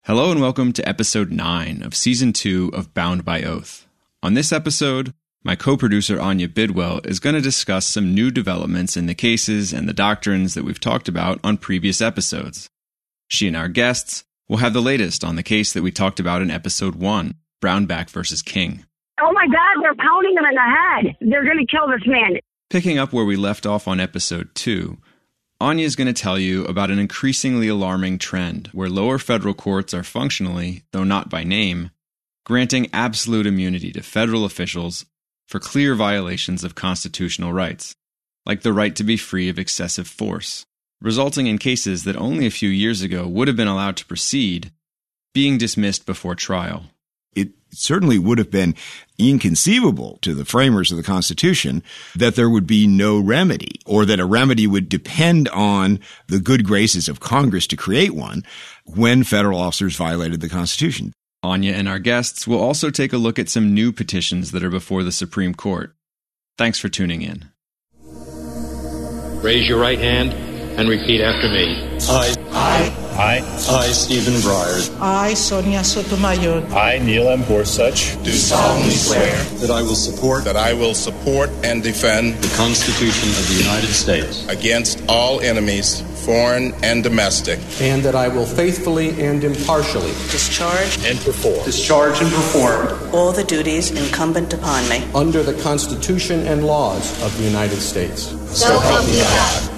Hello and welcome to episode 9 of season 2 of Bound by Oath. On this episode, my co-producer Anya Bidwell is going to discuss some new developments in the cases and the doctrines that we've talked about on previous episodes. She and our guests will have the latest on the case that we talked about in episode 1, Brownback versus King. Oh my God, they're pounding him in the head. They're going to kill this man. Picking up where we left off on episode 2, Anya is going to tell you about an increasingly alarming trend where lower federal courts are functionally, though not by name, granting absolute immunity to federal officials for clear violations of constitutional rights, like the right to be free of excessive force, resulting in cases that only a few years ago would have been allowed to proceed, being dismissed before trial. It certainly would have been inconceivable to the framers of the Constitution that there would be no remedy, or that a remedy would depend on the good graces of Congress to create one when federal officers violated the Constitution. Anya and our guests will also take a look at some new petitions that are before the Supreme Court. Thanks for tuning in. Raise your right hand and repeat after me. I, Stephen Breyer. I, Sonia Sotomayor. I, Neil M. Gorsuch. Do solemnly swear that I will support and defend the Constitution of the United States against all enemies, foreign and domestic, and that I will faithfully and impartially discharge and perform all the duties incumbent upon me under the Constitution and laws of the United States. So help me God.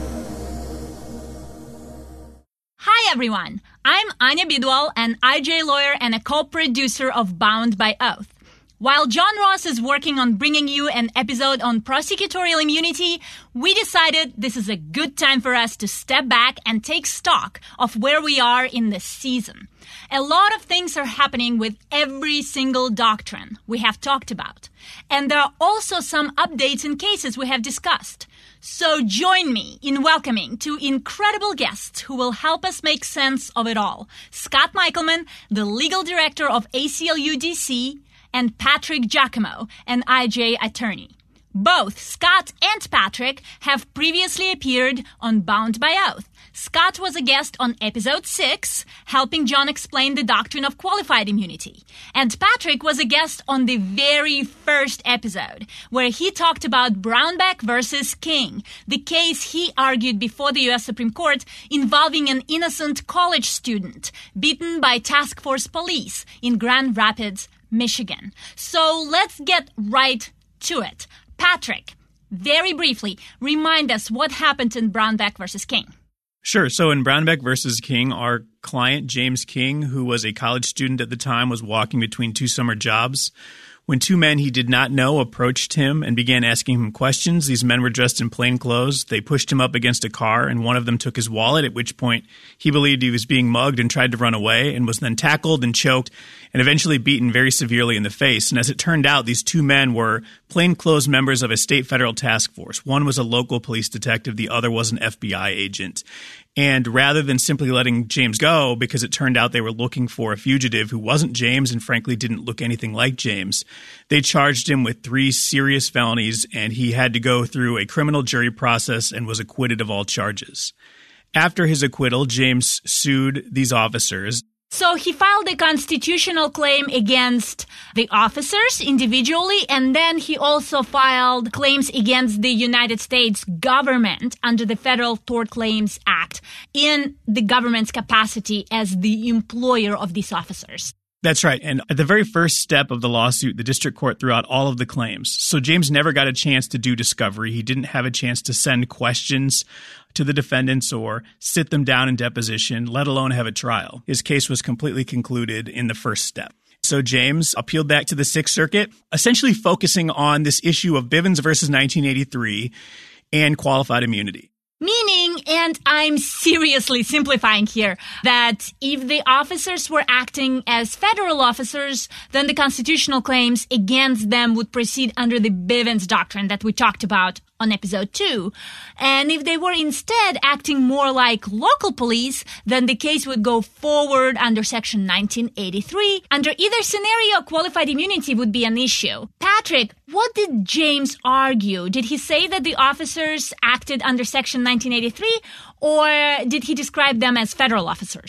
Hi everyone, I'm Anya Bidwell, an IJ lawyer and a co-producer of Bound by Oath. While John Ross is working on bringing you an episode on prosecutorial immunity, we decided this is a good time for us to step back and take stock of where we are in this season. A lot of things are happening with every single doctrine we have talked about. And there are also some updates in cases we have discussed. So join me in welcoming two incredible guests who will help us make sense of it all. Scott Michelman, the legal director of ACLU DC, and Patrick Giacomo, an IJ attorney. Both Scott and Patrick have previously appeared on Bound by Oath. Scott was a guest on episode 6, helping John explain the doctrine of qualified immunity. And Patrick was a guest on the very first episode, where he talked about Brownback versus King, the case he argued before the U.S. Supreme Court involving an innocent college student beaten by task force police in Grand Rapids, Michigan. So let's get right to it. Patrick, very briefly, remind us what happened in Brownback versus King. Sure. So in Brownback versus King, our client, James King, who was a college student at the time, was walking between two summer jobs when two men he did not know approached him and began asking him questions. These men were dressed in plain clothes. They pushed him up against a car, and one of them took his wallet, at which point he believed he was being mugged and tried to run away, and was then tackled and choked and eventually beaten very severely in the face. And as it turned out, these two men were plainclothes members of a state federal task force. One was a local police detective. The other was an FBI agent. And rather than simply letting James go, because it turned out they were looking for a fugitive who wasn't James and frankly didn't look anything like James, they charged him with 3 serious felonies, and he had to go through a criminal jury process and was acquitted of all charges. After his acquittal, James sued these officers. So he filed a constitutional claim against the officers individually, and then he also filed claims against the United States government under the Federal Tort Claims Act in the government's capacity as the employer of these officers. That's right. And at the very first step of the lawsuit, the district court threw out all of the claims. So James never got a chance to do discovery. He didn't have a chance to send questions to the defendants or sit them down in deposition, let alone have a trial. His case was completely concluded in the first step. So James appealed back to the Sixth Circuit, essentially focusing on this issue of Bivens versus 1983 and qualified immunity. Meaning, and I'm seriously simplifying here, that if the officers were acting as federal officers, then the constitutional claims against them would proceed under the Bivens doctrine that we talked about on episode 2. And if they were instead acting more like local police, then the case would go forward under Section 1983. Under either scenario, qualified immunity would be an issue. Patrick, what did James argue? Did he say that the officers acted under Section 1983, or did he describe them as federal officers?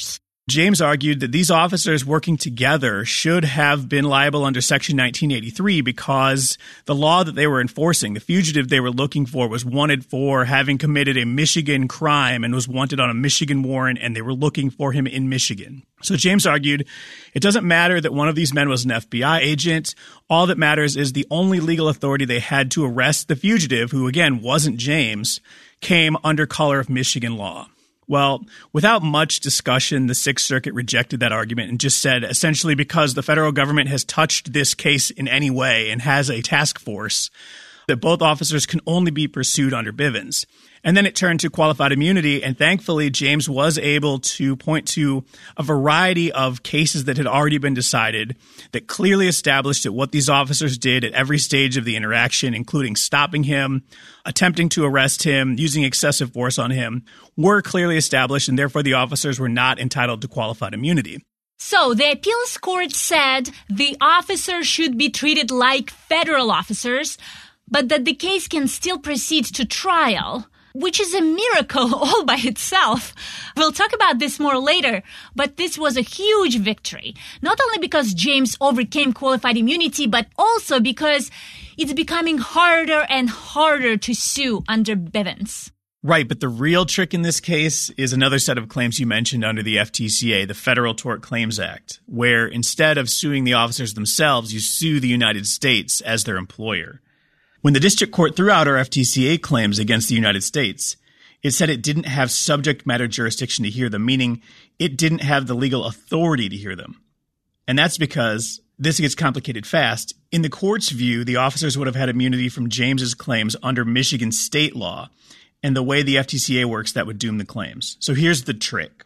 James argued that these officers working together should have been liable under Section 1983 because the law that they were enforcing, the fugitive they were looking for, was wanted for having committed a Michigan crime and was wanted on a Michigan warrant, and they were looking for him in Michigan. So James argued it doesn't matter that one of these men was an FBI agent. All that matters is the only legal authority they had to arrest the fugitive, who again wasn't James, came under color of Michigan law. Well, without much discussion, the Sixth Circuit rejected that argument and just said, essentially, because the federal government has touched this case in any way and has a task force, that both officers can only be pursued under Bivens. And then it turned to qualified immunity, and thankfully, James was able to point to a variety of cases that had already been decided that clearly established that what these officers did at every stage of the interaction, including stopping him, attempting to arrest him, using excessive force on him, were clearly established, and therefore the officers were not entitled to qualified immunity. So the appeals court said the officers should be treated like federal officers, but that the case can still proceed to trial, which is a miracle all by itself. We'll talk about this more later, but this was a huge victory, not only because James overcame qualified immunity, but also because it's becoming harder and harder to sue under Bivens. Right, but the real trick in this case is another set of claims you mentioned under the FTCA, the Federal Tort Claims Act, where instead of suing the officers themselves, you sue the United States as their employer. When the district court threw out our FTCA claims against the United States, it said it didn't have subject matter jurisdiction to hear them, meaning it didn't have the legal authority to hear them. And that's because, this gets complicated fast, in the court's view, the officers would have had immunity from James's claims under Michigan state law, and the way the FTCA works, that would doom the claims. So here's the trick.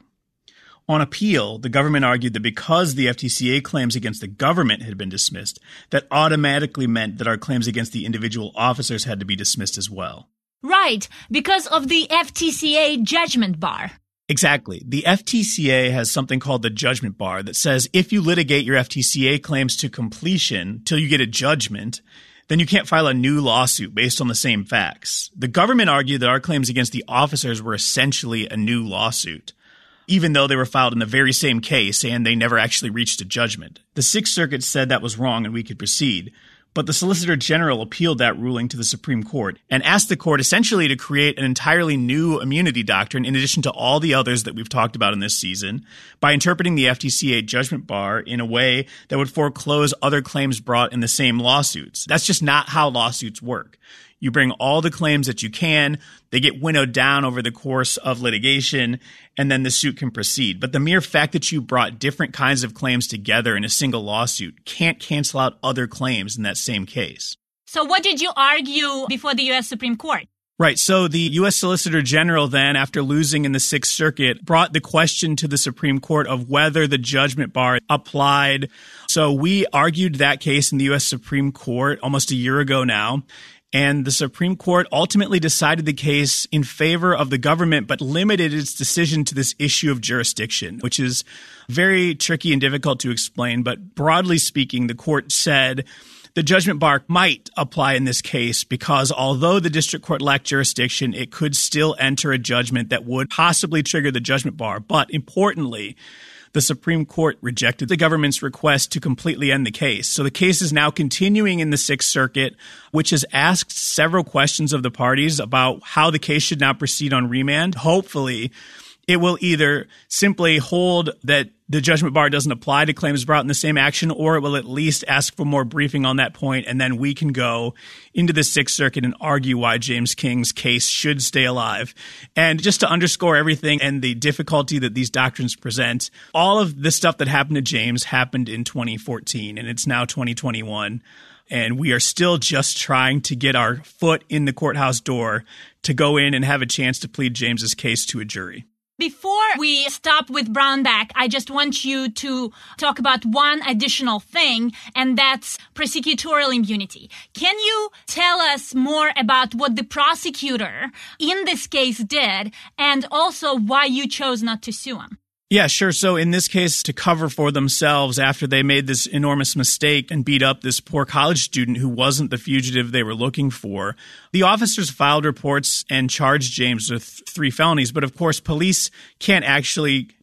On appeal, the government argued that because the FTCA claims against the government had been dismissed, that automatically meant that our claims against the individual officers had to be dismissed as well. Right, because of the FTCA judgment bar. Exactly. The FTCA has something called the judgment bar that says if you litigate your FTCA claims to completion till you get a judgment, then you can't file a new lawsuit based on the same facts. The government argued that our claims against the officers were essentially a new lawsuit, even though they were filed in the very same case and they never actually reached a judgment. The Sixth Circuit said that was wrong and we could proceed, but the Solicitor General appealed that ruling to the Supreme Court and asked the court essentially to create an entirely new immunity doctrine in addition to all the others that we've talked about in this season by interpreting the FTCA judgment bar in a way that would foreclose other claims brought in the same lawsuits. That's just not how lawsuits work. You bring all the claims that you can, they get winnowed down over the course of litigation, and then the suit can proceed. But the mere fact that you brought different kinds of claims together in a single lawsuit can't cancel out other claims in that same case. So what did you argue before the U.S. Supreme Court? Right. So the U.S. Solicitor General then, after losing in the Sixth Circuit, brought the question to the Supreme Court of whether the judgment bar applied. So we argued that case in the U.S. Supreme Court almost a year ago now. And the Supreme Court ultimately decided the case in favor of the government, but limited its decision to this issue of jurisdiction, which is very tricky and difficult to explain. But broadly speaking, the court said the judgment bar might apply in this case because although the district court lacked jurisdiction, it could still enter a judgment that would possibly trigger the judgment bar. But importantly, the Supreme Court rejected the government's request to completely end the case. So the case is now continuing in the Sixth Circuit, which has asked several questions of the parties about how the case should now proceed on remand. Hopefully, it will either simply hold that the judgment bar doesn't apply to claims brought in the same action, or it will at least ask for more briefing on that point, and then we can go into the Sixth Circuit and argue why James King's case should stay alive. And just to underscore everything and the difficulty that these doctrines present, all of the stuff that happened to James happened in 2014, and it's now 2021. And we are still just trying to get our foot in the courthouse door to go in and have a chance to plead James's case to a jury. Before we stop with Brownback, I just want you to talk about one additional thing, and that's prosecutorial immunity. Can you tell us more about what the prosecutor in this case did, and also why you chose not to sue him? Yeah, sure. So in this case, to cover for themselves after they made this enormous mistake and beat up this poor college student who wasn't the fugitive they were looking for, the officers filed reports and charged James with 3 felonies. But of course, police can't actually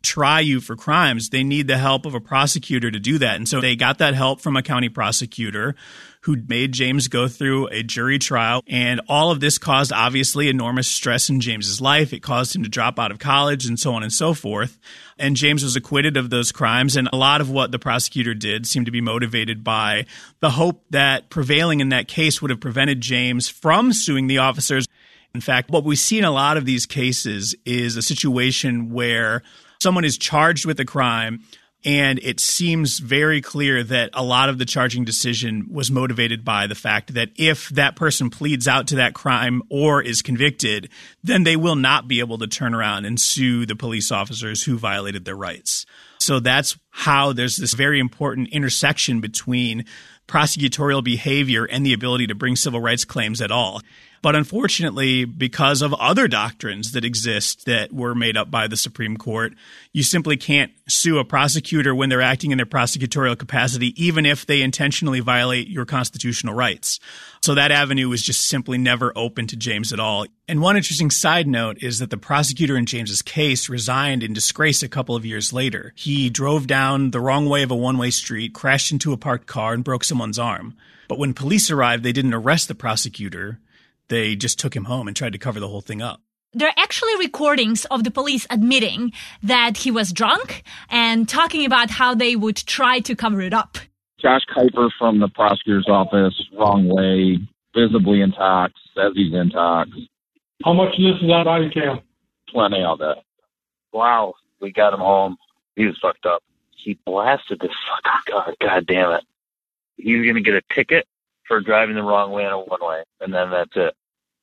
try you for crimes, they need the help of a prosecutor to do that. And so they got that help from a county prosecutor who made James go through a jury trial. And all of this caused, obviously, enormous stress in James's life. It caused him to drop out of college and so on and so forth. And James was acquitted of those crimes. And a lot of what the prosecutor did seemed to be motivated by the hope that prevailing in that case would have prevented James from suing the officers. In fact, what we see in a lot of these cases is a situation where someone is charged with a crime, and it seems very clear that a lot of the charging decision was motivated by the fact that if that person pleads out to that crime or is convicted, then they will not be able to turn around and sue the police officers who violated their rights. So that's how there's this very important intersection between prosecutorial behavior and the ability to bring civil rights claims at all. But unfortunately, because of other doctrines that exist that were made up by the Supreme Court, you simply can't sue a prosecutor when they're acting in their prosecutorial capacity, even if they intentionally violate your constitutional rights. So that avenue was just simply never open to James at all. And one interesting side note is that the prosecutor in James's case resigned in disgrace a couple of years later. He drove down the wrong way of a one-way street, crashed into a parked car, and broke someone's arm. But when police arrived, they didn't arrest the prosecutor. They just took him home and tried to cover the whole thing up. There are actually recordings of the police admitting that he was drunk and talking about how they would try to cover it up. Josh Kuiper from the prosecutor's office, wrong way, visibly intox, says he's intox. How much of this is on body cam? Plenty of it. Wow, we got him home. He was fucked up. He blasted this fucking car. God damn it. He was going to get a ticket for driving the wrong way on a one-way, and then that's it.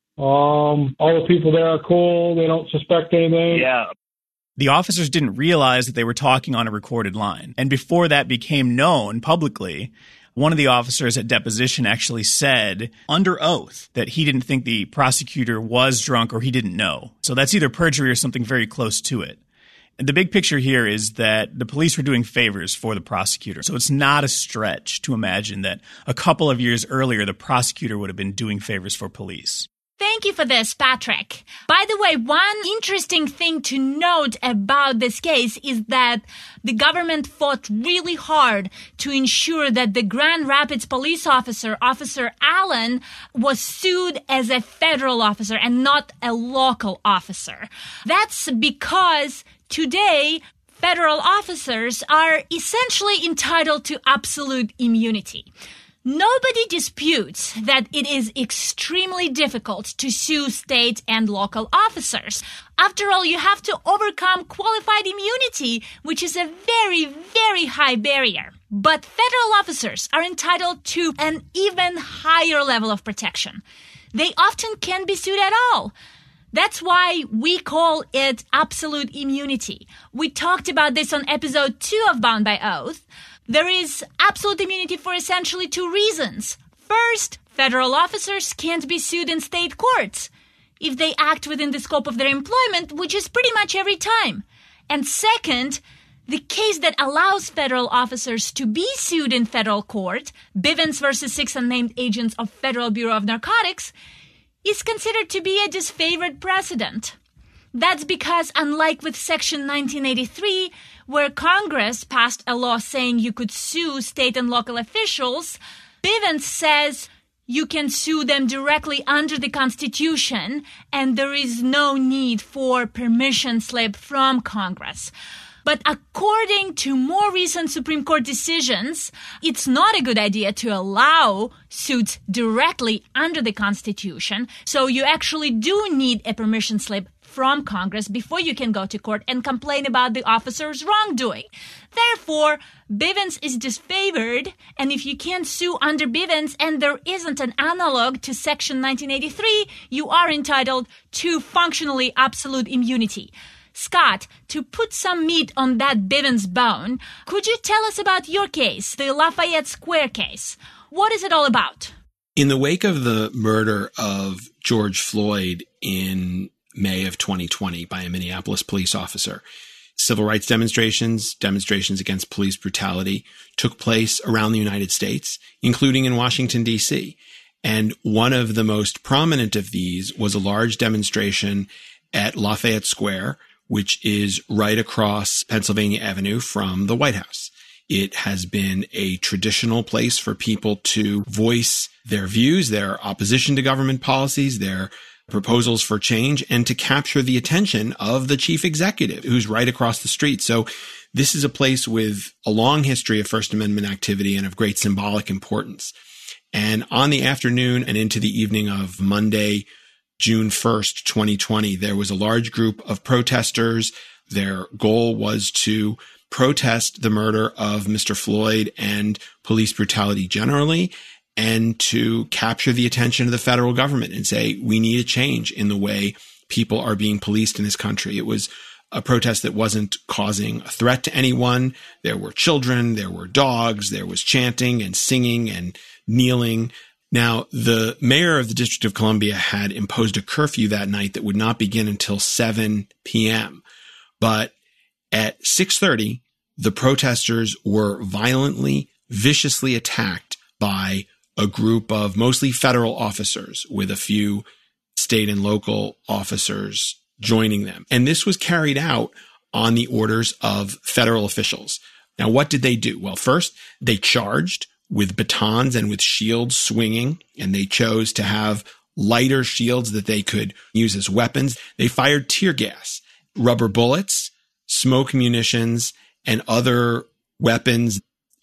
All the people there are cool. They don't suspect anything. Yeah. The officers didn't realize that they were talking on a recorded line. And before that became known publicly, one of the officers at deposition actually said under oath that he didn't think the prosecutor was drunk or he didn't know. So that's either perjury or something very close to it. And the big picture here is that the police were doing favors for the prosecutor. So it's not a stretch to imagine that a couple of years earlier, the prosecutor would have been doing favors for police. Thank you for this, Patrick. By the way, one interesting thing to note about this case is that the government fought really hard to ensure that the Grand Rapids police officer, Officer Allen, was sued as a federal officer and not a local officer. That's because today, federal officers are essentially entitled to absolute immunity. Nobody disputes that it is extremely difficult to sue state and local officers. After all, you have to overcome qualified immunity, which is a very, very high barrier. But federal officers are entitled to an even higher level of protection. They often can't be sued at all. That's why we call it absolute immunity. We talked about this on episode 2 of Bound by Oath. There is absolute immunity for essentially 2 reasons. First, federal officers can't be sued in state courts if they act within the scope of their employment, which is pretty much every time. And second, the case that allows federal officers to be sued in federal court, Bivens versus 6 unnamed agents of Federal Bureau of Narcotics, is considered to be a disfavored precedent. That's because, unlike with Section 1983, where Congress passed a law saying you could sue state and local officials, Bivens says you can sue them directly under the Constitution, and there is no need for permission slip from Congress. But according to more recent Supreme Court decisions, it's not a good idea to allow suits directly under the Constitution. So you actually do need a permission slip from Congress before you can go to court and complain about the officer's wrongdoing. Therefore, Bivens is disfavored, and if you can't sue under Bivens and there isn't an analog to Section 1983, you are entitled to functionally absolute immunity. Scott, to put some meat on that Bivens bone, could you tell us about your case, the Lafayette Square case? What is it all about? In the wake of the murder of George Floyd in May of 2020 by a Minneapolis police officer, civil rights demonstrations against police brutality took place around the United States, including in Washington, D.C. And one of the most prominent of these was a large demonstration at Lafayette Square, which is right across Pennsylvania Avenue from the White House. It has been a traditional place for people to voice their views, their opposition to government policies, their proposals for change, and to capture the attention of the chief executive, who's right across the street. So this is a place with a long history of First Amendment activity and of great symbolic importance. And on the afternoon and into the evening of Monday, June 1st, 2020, there was a large group of protesters. Their goal was to protest the murder of Mr. Floyd and police brutality generally, and to capture the attention of the federal government and say, we need a change in the way people are being policed in this country. It was a protest that wasn't causing a threat to anyone. There were children, there were dogs, there was chanting and singing and kneeling. Now, the mayor of the District of Columbia had imposed a curfew that night that would not begin until 7 p.m. But at 6:30, the protesters were violently, viciously attacked by a group of mostly federal officers with a few state and local officers joining them. And this was carried out on the orders of federal officials. Now, what did they do? Well, first, they charged with batons and with shields swinging, and they chose to have lighter shields that they could use as weapons. They fired tear gas, rubber bullets, smoke munitions, and other weapons.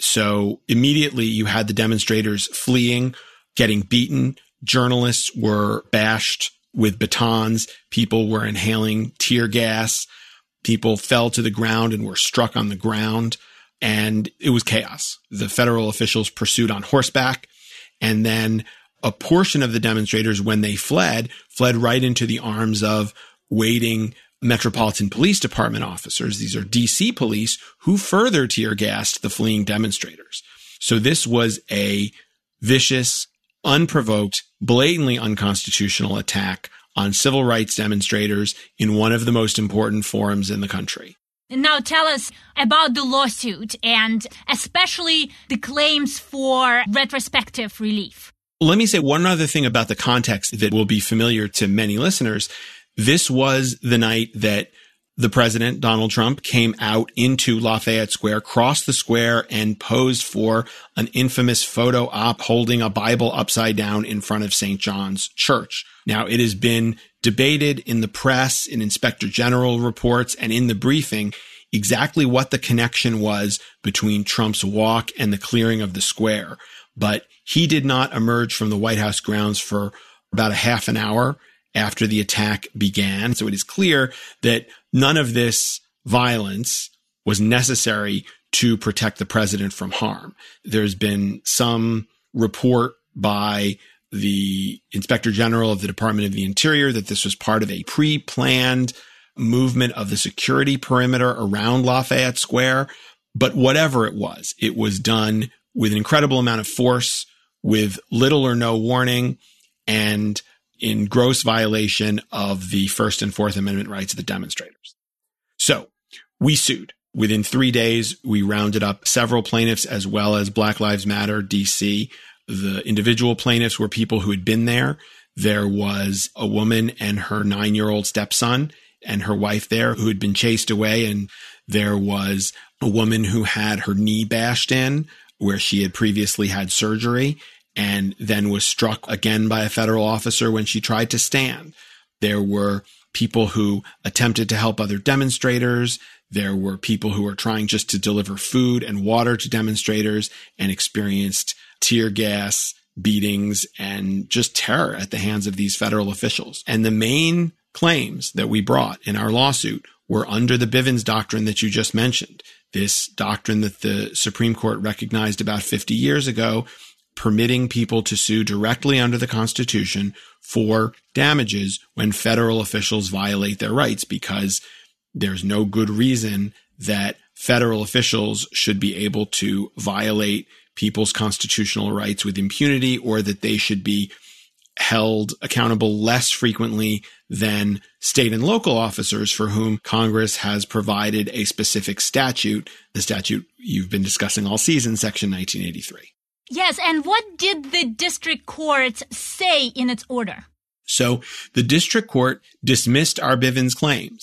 So immediately you had the demonstrators fleeing, getting beaten. Journalists were bashed with batons. People were inhaling tear gas. People fell to the ground and were struck on the ground. And it was chaos. The federal officials pursued on horseback. And then a portion of the demonstrators, when they fled right into the arms of waiting Metropolitan Police Department officers. These are DC police who further tear gassed the fleeing demonstrators. So this was a vicious, unprovoked, blatantly unconstitutional attack on civil rights demonstrators in one of the most important forums in the country. Now tell us about the lawsuit and especially the claims for retrospective relief. Let me say one other thing about the context that will be familiar to many listeners. This was the night that the president, Donald Trump, came out into Lafayette Square, crossed the square, and posed for an infamous photo op holding a Bible upside down in front of St. John's Church. Now, it has been debated in the press, in Inspector General reports, and in the briefing exactly what the connection was between Trump's walk and the clearing of the square. But he did not emerge from the White House grounds for about a half an hour after the attack began. So it is clear that none of this violence was necessary to protect the president from harm. There's been some report by the Inspector General of the Department of the Interior that this was part of a pre-planned movement of the security perimeter around Lafayette Square. But whatever it was done with an incredible amount of force, with little or no warning, and in gross violation of the First and Fourth Amendment rights of the demonstrators. So we sued. Within 3 days, we rounded up several plaintiffs as well as Black Lives Matter DC. The individual plaintiffs were people who had been there. There was a woman and her 9-year-old stepson and her wife there who had been chased away. And there was a woman who had her knee bashed in where she had previously had surgery and then was struck again by a federal officer when she tried to stand. There were people who attempted to help other demonstrators. There were people who were trying just to deliver food and water to demonstrators and experienced tear gas, beatings, and just terror at the hands of these federal officials. And the main claims that we brought in our lawsuit were under the Bivens doctrine that you just mentioned, this doctrine that the Supreme Court recognized about 50 years ago, permitting people to sue directly under the Constitution for damages when federal officials violate their rights, because there's no good reason that federal officials should be able to violate people's constitutional rights with impunity, or that they should be held accountable less frequently than state and local officers for whom Congress has provided a specific statute, the statute you've been discussing all season, Section 1983. Yes, and what did the district court say in its order? So the district court dismissed our Bivens claims.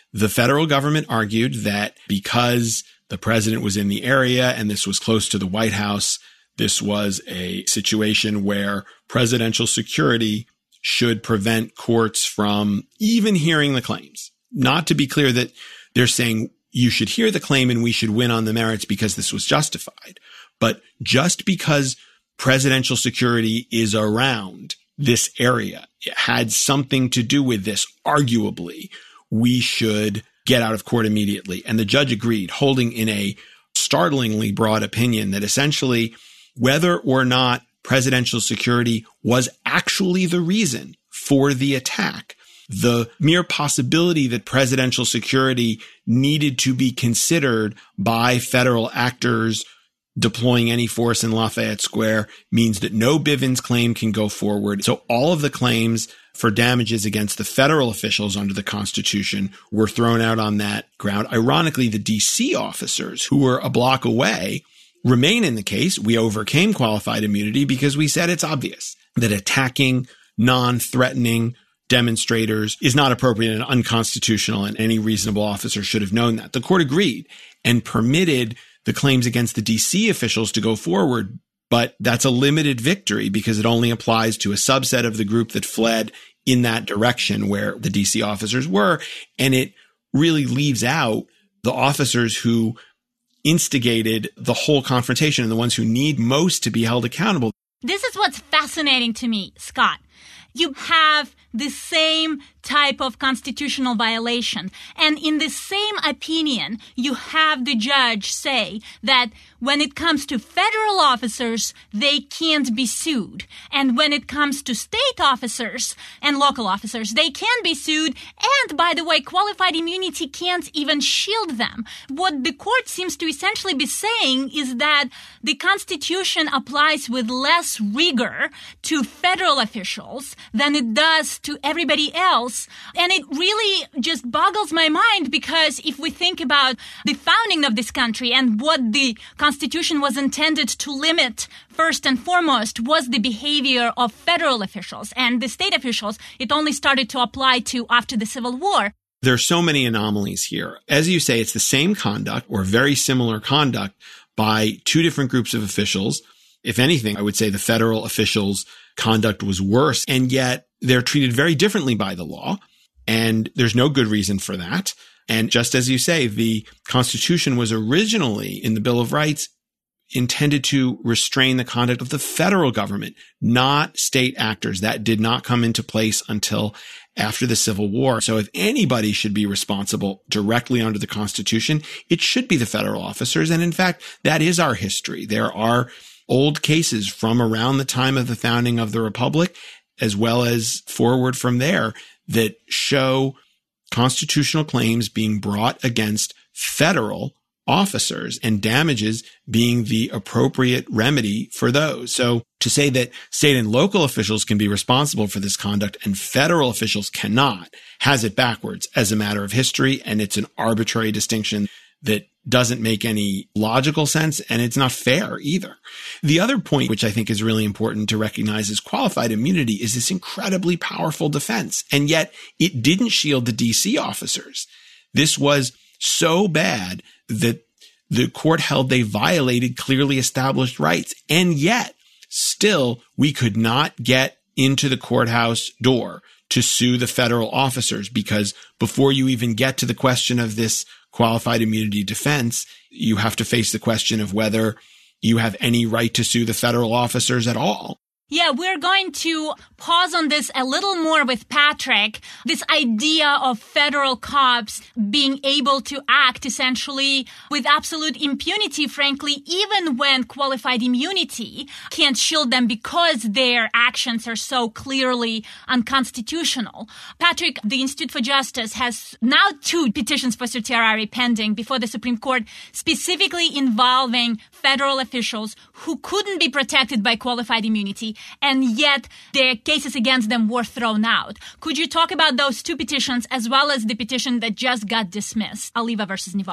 The federal government argued that because the president was in the area and this was close to the White House, this was a situation where presidential security should prevent courts from even hearing the claims. Not to be clear that they're saying you should hear the claim and we should win on the merits because this was justified. But just because presidential security is around this area, it had something to do with this, arguably, we should get out of court immediately. And the judge agreed, holding in a startlingly broad opinion that essentially whether or not presidential security was actually the reason for the attack, the mere possibility that presidential security needed to be considered by federal actors deploying any force in Lafayette Square means that no Bivens claim can go forward. So all of the claims for damages against the federal officials under the Constitution were thrown out on that ground. Ironically, the D.C. officers who were a block away remain in the case. We overcame qualified immunity because we said it's obvious that attacking non-threatening demonstrators is not appropriate and unconstitutional, and any reasonable officer should have known that. The court agreed and permitted the claims against the D.C. officials to go forward, but that's a limited victory because it only applies to a subset of the group that fled in that direction where the D.C. officers were, and it really leaves out the officers who instigated the whole confrontation and the ones who need most to be held accountable. This is what's fascinating to me, Scott. You have the same type of constitutional violation. And in the same opinion, you have the judge say that when it comes to federal officers, they can't be sued. And when it comes to state officers and local officers, they can be sued. And by the way, qualified immunity can't even shield them. What the court seems to essentially be saying is that the Constitution applies with less rigor to federal officials than it does to everybody else. And it really just boggles my mind because if we think about the founding of this country and what the Constitution was intended to limit, first and foremost, was the behavior of federal officials. And the state officials, it only started to apply to after the Civil War. There are so many anomalies here. As you say, it's the same conduct or very similar conduct by two different groups of officials. If anything, I would say the federal officials' conduct was worse, and yet they're treated very differently by the law, and there's no good reason for that. And just as you say, the Constitution was originally in the Bill of Rights intended to restrain the conduct of the federal government, not state actors. That did not come into place until after the Civil War. So if anybody should be responsible directly under the Constitution, it should be the federal officers. And in fact, that is our history. There are old cases from around the time of the founding of the Republic, as well as forward from there, that show constitutional claims being brought against federal officers and damages being the appropriate remedy for those. So to say that state and local officials can be responsible for this conduct and federal officials cannot has it backwards as a matter of history, and it's an arbitrary distinction that doesn't make any logical sense, and it's not fair either. The other point, which I think is really important to recognize, is qualified immunity is this incredibly powerful defense, and yet it didn't shield the D.C. officers. This was so bad that the court held they violated clearly established rights, and yet still we could not get into the courthouse door to sue the federal officers, because before you even get to the question of this qualified immunity defense, you have to face the question of whether you have any right to sue the federal officers at all. Yeah, we're going to pause on this a little more with Patrick. This idea of federal cops being able to act essentially with absolute impunity, frankly, even when qualified immunity can't shield them because their actions are so clearly unconstitutional. Patrick, the Institute for Justice has now 2 petitions for certiorari pending before the Supreme Court, specifically involving federal officials who couldn't be protected by qualified immunity, and yet their cases against them were thrown out. Could you talk about those 2 petitions as well as the petition that just got dismissed, Aliva versus Nivar?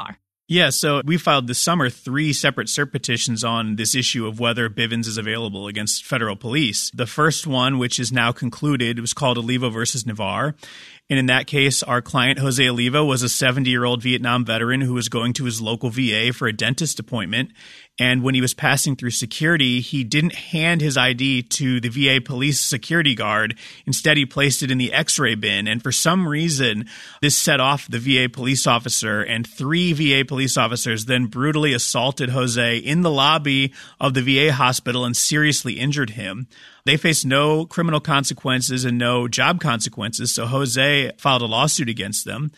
Yeah, so we filed this summer 3 separate cert petitions on this issue of whether Bivens is available against federal police. The first one, which is now concluded, was called Oliva versus Navarre. And in that case, our client, Jose Oliva, was a 70-year-old Vietnam veteran who was going to his local VA for a dentist appointment. And when he was passing through security, he didn't hand his ID to the VA police security guard. Instead, he placed it in the X-ray bin. And for some reason, this set off the VA police officer, and 3 VA police officers then brutally assaulted Jose in the lobby of the VA hospital and seriously injured him. They faced no criminal consequences and no job consequences, so Jose filed a lawsuit against them.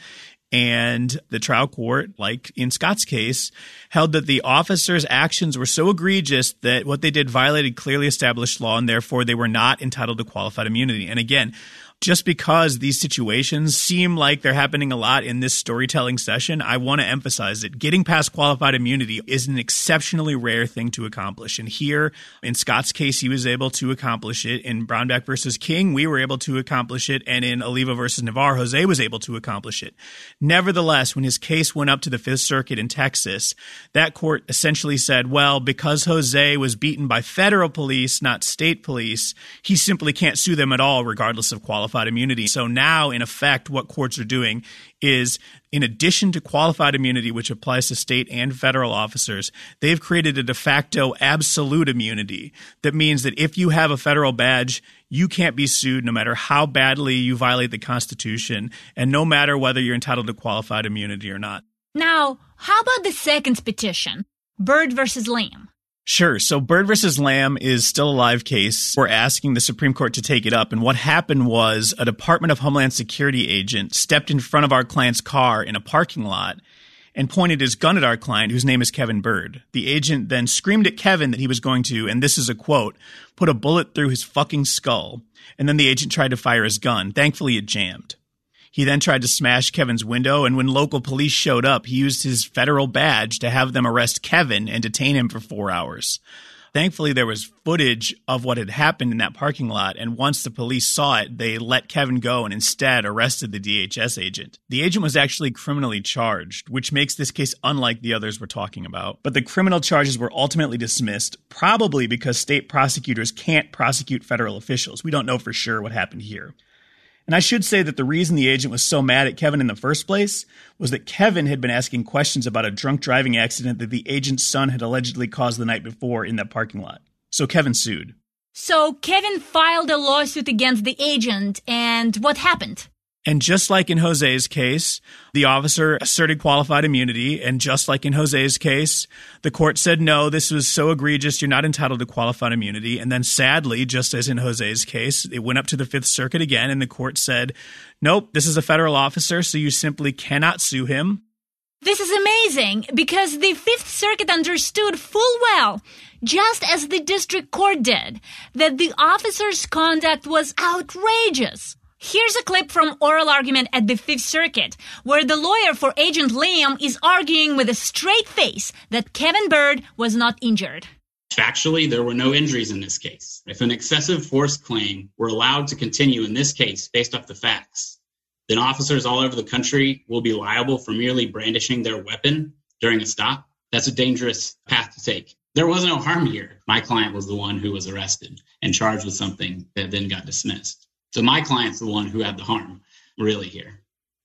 And the trial court, like in Scott's case, held that the officers' actions were so egregious that what they did violated clearly established law, and therefore they were not entitled to qualified immunity. And again, just because these situations seem like they're happening a lot in this storytelling session, I want to emphasize that getting past qualified immunity is an exceptionally rare thing to accomplish. And here, in Scott's case, he was able to accomplish it. In Brownback versus King, we were able to accomplish it. And in Oliva versus Navarre, Jose was able to accomplish it. Nevertheless, when his case went up to the Fifth Circuit in Texas, that court essentially said, well, because Jose was beaten by federal police, not state police, he simply can't sue them at all, regardless of qualified immunity. So now, in effect, what courts are doing is, in addition to qualified immunity, which applies to state and federal officers, they've created a de facto absolute immunity. That means that if you have a federal badge, you can't be sued no matter how badly you violate the Constitution, and no matter whether you're entitled to qualified immunity or not. Now, how about the second petition, Byrd versus Lamb? Sure. So Byrd versus Lamb is still a live case. We're asking the Supreme Court to take it up. And what happened was a Department of Homeland Security agent stepped in front of our client's car in a parking lot and pointed his gun at our client, whose name is Kevin Byrd. The agent then screamed at Kevin that he was going to, and this is a quote, put a bullet through his fucking skull. And then the agent tried to fire his gun. Thankfully, it jammed. He then tried to smash Kevin's window, and when local police showed up, he used his federal badge to have them arrest Kevin and detain him for 4 hours. Thankfully, there was footage of what had happened in that parking lot, and once the police saw it, they let Kevin go and instead arrested the DHS agent. The agent was actually criminally charged, which makes this case unlike the others we're talking about. But the criminal charges were ultimately dismissed, probably because state prosecutors can't prosecute federal officials. We don't know for sure what happened here. And I should say that the reason the agent was so mad at Kevin in the first place was that Kevin had been asking questions about a drunk driving accident that the agent's son had allegedly caused the night before in that parking lot. So Kevin sued. So Kevin filed a lawsuit against the agent, and what happened? And just like in Jose's case, the officer asserted qualified immunity. And just like in Jose's case, the court said, no, this was so egregious, you're not entitled to qualified immunity. And then sadly, just as in Jose's case, it went up to the Fifth Circuit again, and the court said, nope, this is a federal officer, so you simply cannot sue him. This is amazing, because the Fifth Circuit understood full well, just as the district court did, that the officer's conduct was outrageous. Here's a clip from oral argument at the Fifth Circuit, where the lawyer for Agent Liam is arguing with a straight face that Kevin Byrd was not injured. Factually, there were no injuries in this case. If an excessive force claim were allowed to continue in this case based off the facts, then officers all over the country will be liable for merely brandishing their weapon during a stop. That's a dangerous path to take. There was no harm here. My client was the one who was arrested and charged with something that then got dismissed. So my client's the one who had the harm, really, here.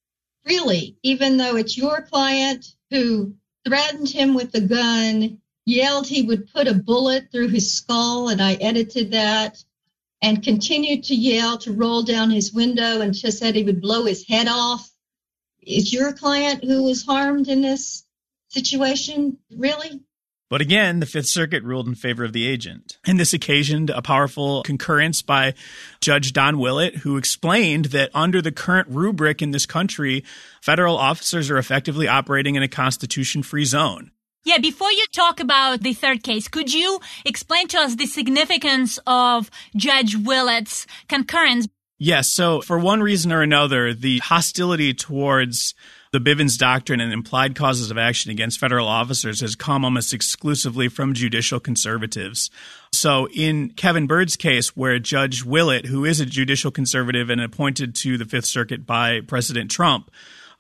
Really? Even though it's your client who threatened him with the gun, yelled he would put a bullet through his skull, and I edited that, and continued to yell to roll down his window and just said he would blow his head off. Is your client who was harmed in this situation? Really? But again, the Fifth Circuit ruled in favor of the agent. And this occasioned a powerful concurrence by Judge Don Willett, who explained that under the current rubric in this country, federal officers are effectively operating in a Constitution-free zone. Yeah, before you talk about the third case, could you explain to us the significance of Judge Willett's concurrence? Yes, so for one reason or another, the hostility towards the Bivens doctrine and implied causes of action against federal officers has come almost exclusively from judicial conservatives. So in Kevin Byrd's case, where Judge Willett, who is a judicial conservative and appointed to the Fifth Circuit by President Trump,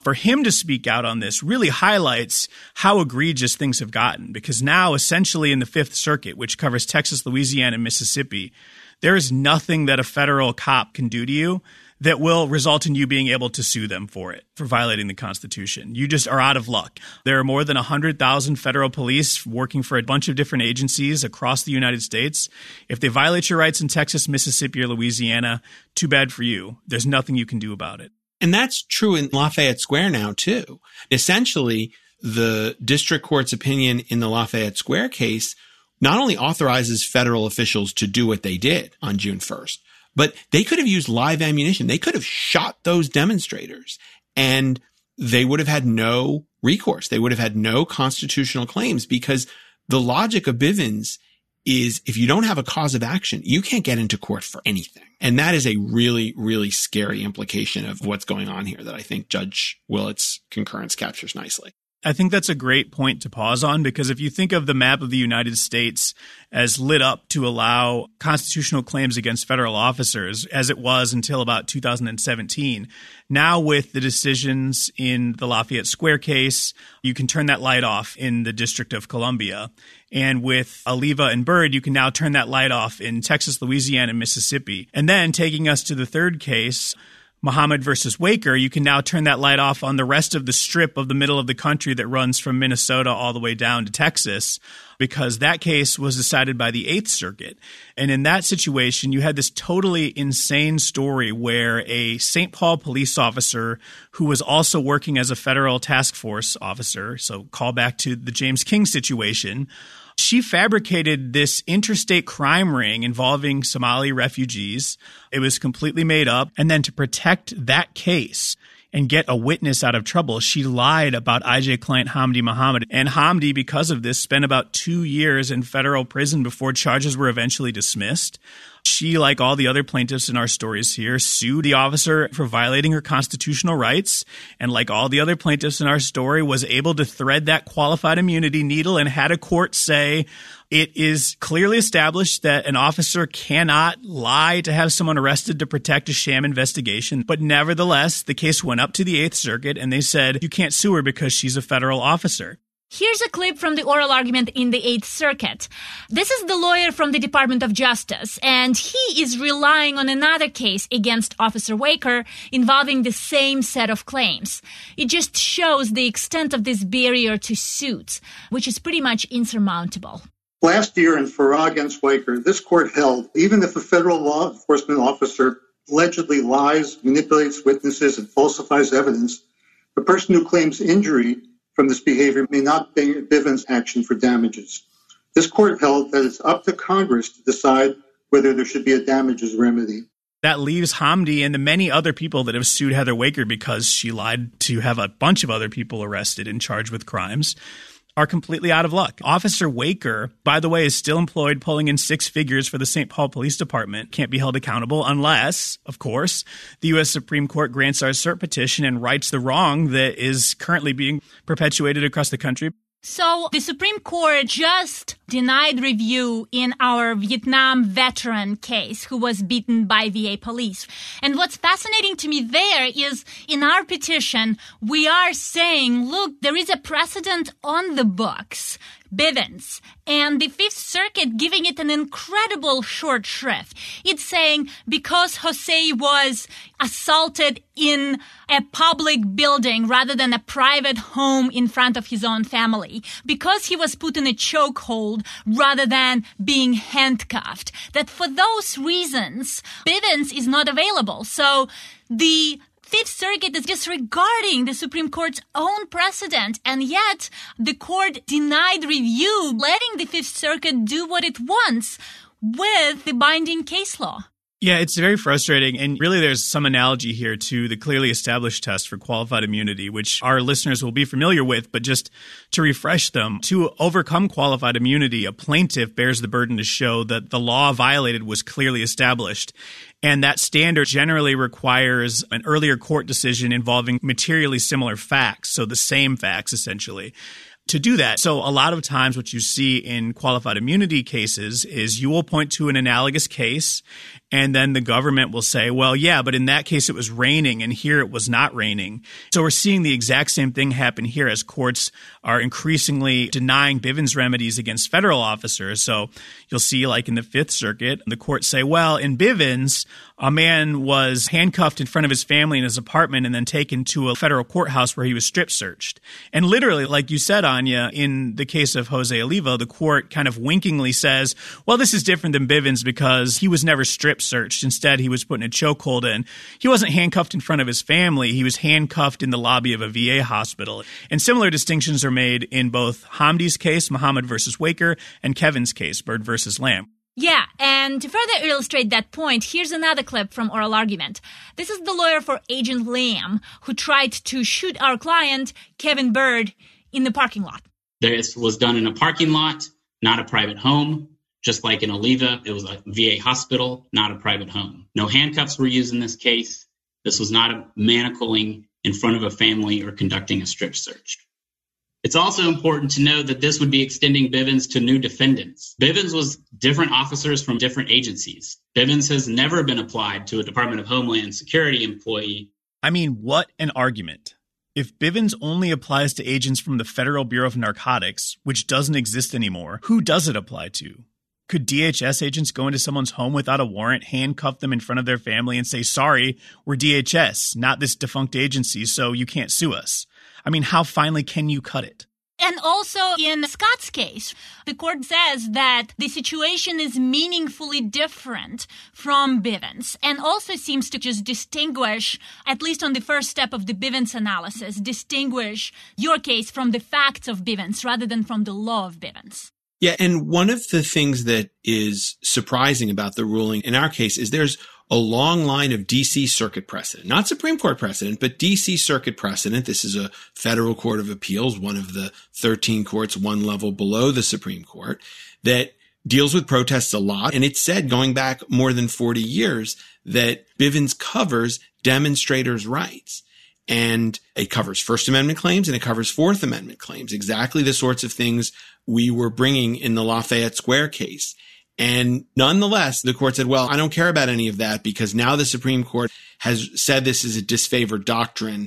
For him to speak out on this really highlights how egregious things have gotten, because now essentially in the Fifth Circuit, which covers Texas, Louisiana, and Mississippi, there is nothing that a federal cop can do to you that will result in you being able to sue them for it, for violating the Constitution. You just are out of luck. There are more than 100,000 federal police working for a bunch of different agencies across the United States. If they violate your rights in Texas, Mississippi, or Louisiana, too bad for you. There's nothing you can do about it. And that's true in Lafayette Square now, too. Essentially, the district court's opinion in the Lafayette Square case not only authorizes federal officials to do what they did on June 1st, but they could have used live ammunition. They could have shot those demonstrators and they would have had no recourse. They would have had no constitutional claims, because the logic of Bivens is if you don't have a cause of action, you can't get into court for anything. And that is a really, really scary implication of what's going on here that I think Judge Willett's concurrence captures nicely. I think that's a great point to pause on, because if you think of the map of the United States as lit up to allow constitutional claims against federal officers, as it was until about 2017, now with the decisions in the Lafayette Square case, you can turn that light off in the District of Columbia. And with Oliva and Byrd, you can now turn that light off in Texas, Louisiana, and Mississippi. And then taking us to the third case, Muhammad versus Waker, you can now turn that light off on the rest of the strip of the middle of the country that runs from Minnesota all the way down to Texas, because that case was decided by the Eighth Circuit. And in that situation, you had this totally insane story where a St. Paul police officer who was also working as a federal task force officer, so call back to the James King situation, she fabricated this interstate crime ring involving Somali refugees. It was completely made up. And then to protect that case and get a witness out of trouble, she lied about IJ client Hamdi Muhammad. And Hamdi, because of this, spent about 2 years in federal prison before charges were eventually dismissed. She, like all the other plaintiffs in our stories here, sued the officer for violating her constitutional rights. And like all the other plaintiffs in our story, was able to thread that qualified immunity needle and had a court say it is clearly established that an officer cannot lie to have someone arrested to protect a sham investigation. But nevertheless, the case went up to the Eighth Circuit and they said you can't sue her because she's a federal officer. Here's a clip from the oral argument in the Eighth Circuit. This is the lawyer from the Department of Justice, and he is relying on another case against Officer Waker involving the same set of claims. It just shows the extent of this barrier to suits, which is pretty much insurmountable. Last year in Farrar against Waker, this court held even if a federal law enforcement officer allegedly lies, manipulates witnesses, and falsifies evidence, the person who claims injury from this behavior may not bring Bivens action for damages. This court held that it's up to Congress to decide whether there should be a damages remedy. That leaves Hamdi and the many other people that have sued Heather Waker because she lied to have a bunch of other people arrested and charged with crimes are completely out of luck. Officer Waker, by the way, is still employed pulling in 6 figures for the St. Paul Police Department, can't be held accountable unless, of course, the U.S. Supreme Court grants our cert petition and rights the wrong that is currently being perpetuated across the country. So the Supreme Court just denied review in our Vietnam veteran case who was beaten by VA police. And what's fascinating to me there is in our petition, we are saying, look, there is a precedent on the books, Bivens, and the Fifth Circuit giving it an incredible short shrift. It's saying because Jose was assaulted in a public building rather than a private home in front of his own family, because he was put in a chokehold rather than being handcuffed, that for those reasons, Bivens is not available. So the Fifth Circuit is disregarding the Supreme Court's own precedent, and yet the court denied review, letting the Fifth Circuit do what it wants with the binding case law. Yeah, it's very frustrating. And really, there's some analogy here to the clearly established test for qualified immunity, which our listeners will be familiar with. But just to refresh them, to overcome qualified immunity, a plaintiff bears the burden to show that the law violated was clearly established. And that standard generally requires an earlier court decision involving materially similar facts, so the same facts, essentially, to do that. So a lot of times what you see in qualified immunity cases is you will point to an analogous case And then the government will say, well, yeah, but in that case it was raining and here it was not raining. So we're seeing the exact same thing happen here as courts are increasingly denying Bivens remedies against federal officers. So you'll see, like in the Fifth Circuit, the courts say, well, in Bivens, a man was handcuffed in front of his family in his apartment and then taken to a federal courthouse where he was strip searched. And literally, like you said, Anya, in the case of Jose Oliva, the court kind of winkingly says, well, this is different than Bivens because he was never strip searched. Instead, he was put in a chokehold and he wasn't handcuffed in front of his family. He was handcuffed in the lobby of a VA hospital. And similar distinctions are made in both Hamdi's case, Muhammad versus Waker, and Kevin's case, Bird versus Lamb. Yeah, and to further illustrate that point, here's another clip from oral argument. This is the lawyer for Agent Lamb, who tried to shoot our client, Kevin Bird, in the parking lot. This was done in a parking lot, not a private home. Just like in Oliva, it was a VA hospital, not a private home. No handcuffs were used in this case. This was not a manacling in front of a family or conducting a strip search. It's also important to know that this would be extending Bivens to new defendants. Bivens was different officers from different agencies. Bivens has never been applied to a Department of Homeland Security employee. I mean, what an argument. If Bivens only applies to agents from the Federal Bureau of Narcotics, which doesn't exist anymore, who does it apply to? Could DHS agents go into someone's home without a warrant, handcuff them in front of their family and say, sorry, we're DHS, not this defunct agency, so you can't sue us? I mean, how finely can you cut it? And also in Scott's case, the court says that the situation is meaningfully different from Bivens and also seems to just distinguish, at least on the first step of the Bivens analysis, distinguish your case from the facts of Bivens rather than from the law of Bivens. Yeah, and one of the things that is surprising about the ruling in our case is there's a long line of D.C. Circuit precedent, not Supreme Court precedent, but D.C. Circuit precedent. This is a federal court of appeals, one of the 13 courts, one level below the Supreme Court, that deals with protests a lot. And it said, going back more than 40 years, that Bivens covers demonstrators' rights. And it covers First Amendment claims and it covers Fourth Amendment claims, exactly the sorts of things we were bringing in the Lafayette Square case. And nonetheless, the court said, well, I don't care about any of that because now the Supreme Court has said this is a disfavored doctrine.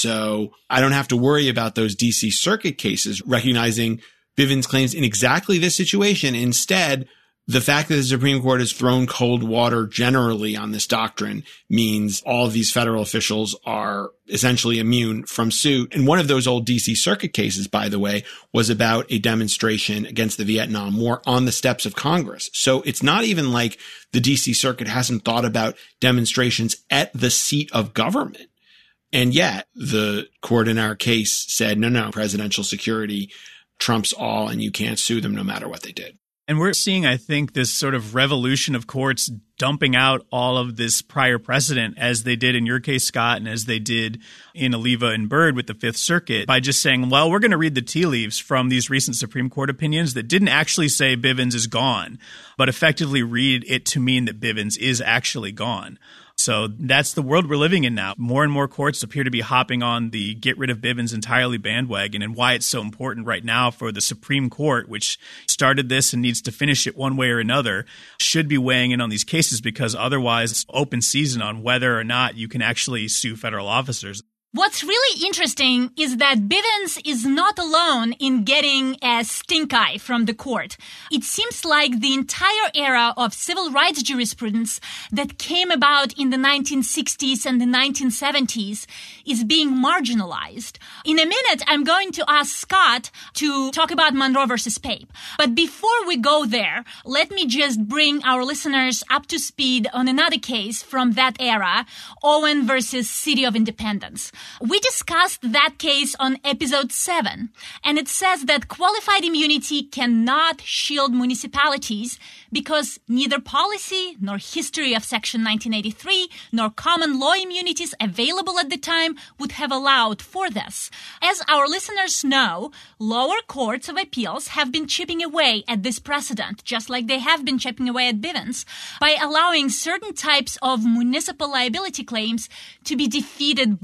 So I don't have to worry about those D.C. Circuit cases recognizing Bivens claims in exactly this situation. Instead, the fact that the Supreme Court has thrown cold water generally on this doctrine means all of these federal officials are essentially immune from suit. And one of those old D.C. Circuit cases, by the way, was about a demonstration against the Vietnam War on the steps of Congress. So it's not even like the D.C. Circuit hasn't thought about demonstrations at the seat of government. And yet the court in our case said, no, presidential security trumps all and you can't sue them no matter what they did. And we're seeing, I think, this sort of revolution of courts dumping out all of this prior precedent, as they did in your case, Scott, and as they did in Oliva and Bird with the Fifth Circuit, by just saying, well, we're going to read the tea leaves from these recent Supreme Court opinions that didn't actually say Bivens is gone, but effectively read it to mean that Bivens is actually gone. So that's the world we're living in now. More and more courts appear to be hopping on the get rid of Bivens entirely bandwagon, and why it's so important right now for the Supreme Court, which started this and needs to finish it one way or another, should be weighing in on these cases, because otherwise it's open season on whether or not you can actually sue federal officers. What's really interesting is that Bivens is not alone in getting a stink eye from the court. It seems like the entire era of civil rights jurisprudence that came about in the 1960s and the 1970s is being marginalized. In a minute, I'm going to ask Scott to talk about Monroe versus Pape. But before we go there, let me just bring our listeners up to speed on another case from that era, Owen versus City of Independence. We discussed that case on episode 7, and it says that qualified immunity cannot shield municipalities because neither policy nor history of Section 1983 nor common law immunities available at the time would have allowed for this. As our listeners know, lower courts of appeals have been chipping away at this precedent, just like they have been chipping away at Bivens, by allowing certain types of municipal liability claims to be defeated by qualified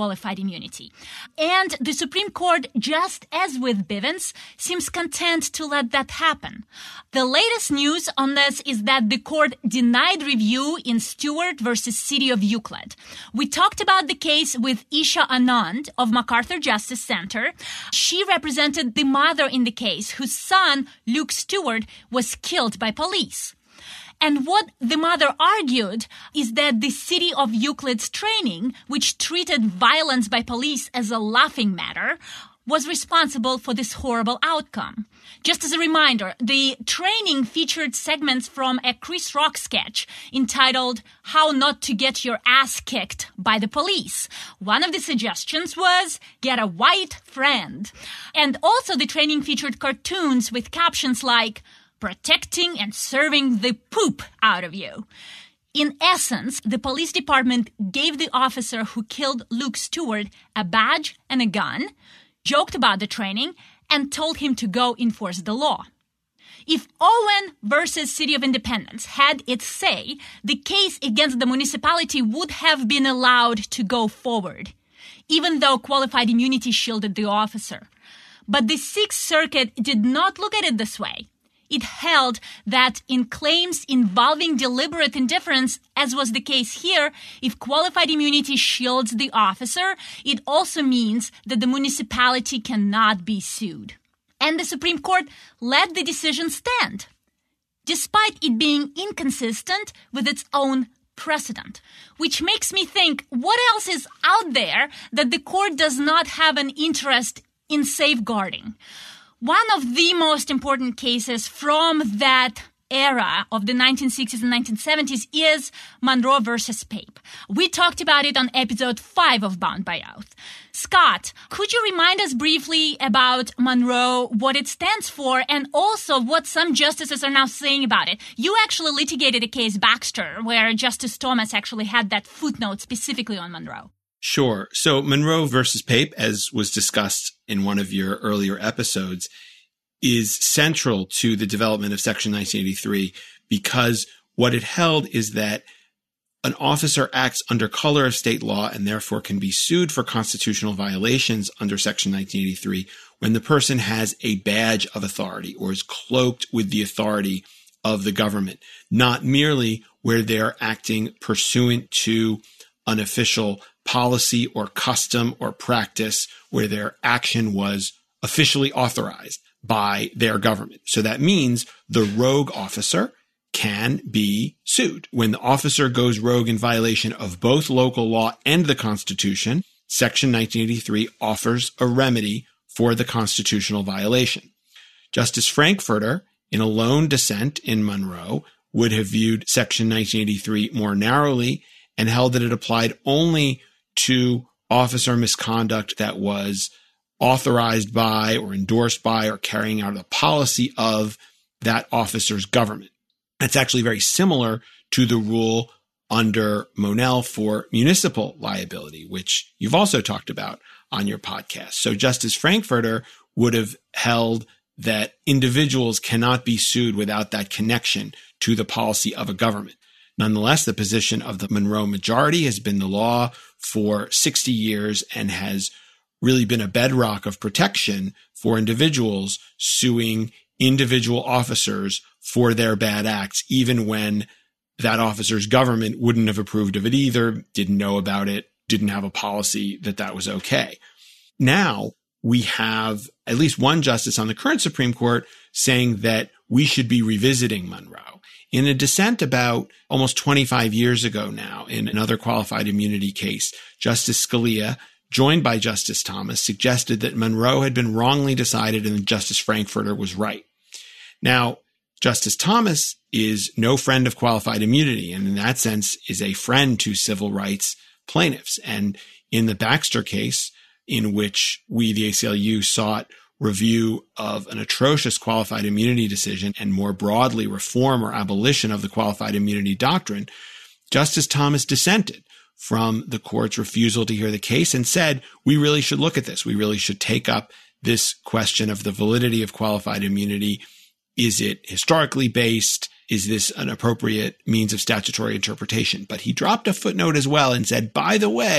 qualified immunity. And the Supreme Court, just as with Bivens, seems content to let that happen. The latest news on this is that the court denied review in Stewart versus City of Euclid. We talked about the case with Isha Anand of MacArthur Justice Center. She represented the mother in the case whose son, Luke Stewart, was killed by police. And what the mother argued is that the City of Euclid's training, which treated violence by police as a laughing matter, was responsible for this horrible outcome. Just as a reminder, the training featured segments from a Chris Rock sketch entitled How Not to Get Your Ass Kicked by the Police. One of the suggestions was, get a white friend. And also the training featured cartoons with captions like, protecting and serving the poop out of you. In essence, the police department gave the officer who killed Luke Stewart a badge and a gun, joked about the training, and told him to go enforce the law. If Owen versus City of Independence had its say, the case against the municipality would have been allowed to go forward, even though qualified immunity shielded the officer. But the Sixth Circuit did not look at it this way. It held that in claims involving deliberate indifference, as was the case here, if qualified immunity shields the officer, it also means that the municipality cannot be sued. And the Supreme Court let the decision stand, despite it being inconsistent with its own precedent. Which makes me think, what else is out there that the court does not have an interest in safeguarding? One of the most important cases from that era of the 1960s and 1970s is Monroe versus Pape. We talked about it on episode 5 of Bound by Oath. Scott, could you remind us briefly about Monroe, what it stands for, and also what some justices are now saying about it? You actually litigated a case, Baxter, where Justice Thomas actually had that footnote specifically on Monroe. Sure. So Monroe versus Pape, as was discussed in one of your earlier episodes, is central to the development of Section 1983 because what it held is that an officer acts under color of state law and therefore can be sued for constitutional violations under Section 1983 when the person has a badge of authority or is cloaked with the authority of the government, not merely where they're acting pursuant to an official policy or custom or practice where their action was officially authorized by their government. So that means the rogue officer can be sued. When the officer goes rogue in violation of both local law and the Constitution, Section 1983 offers a remedy for the constitutional violation. Justice Frankfurter, in a lone dissent in Monroe, would have viewed Section 1983 more narrowly and held that it applied only to officer misconduct that was authorized by or endorsed by or carrying out the policy of that officer's government. That's actually very similar to the rule under Monell for municipal liability, which you've also talked about on your podcast. So Justice Frankfurter would have held that individuals cannot be sued without that connection to the policy of a government. Nonetheless, the position of the Monroe majority has been the law for 60 years and has really been a bedrock of protection for individuals suing individual officers for their bad acts, even when that officer's government wouldn't have approved of it either, didn't know about it, didn't have a policy that was okay. Now we have at least one justice on the current Supreme Court saying that we should be revisiting Monroe. In a dissent about almost 25 years ago now, in another qualified immunity case, Justice Scalia, joined by Justice Thomas, suggested that Monroe had been wrongly decided and that Justice Frankfurter was right. Now, Justice Thomas is no friend of qualified immunity, and in that sense is a friend to civil rights plaintiffs. And in the Baxter case, in which we, the ACLU, sought review of an atrocious qualified immunity decision and more broadly reform or abolition of the qualified immunity doctrine, Justice Thomas dissented from the court's refusal to hear the case and said, we really should look at this. We really should take up this question of the validity of qualified immunity. Is it historically based? Is this an appropriate means of statutory interpretation? But he dropped a footnote as well and said, by the way,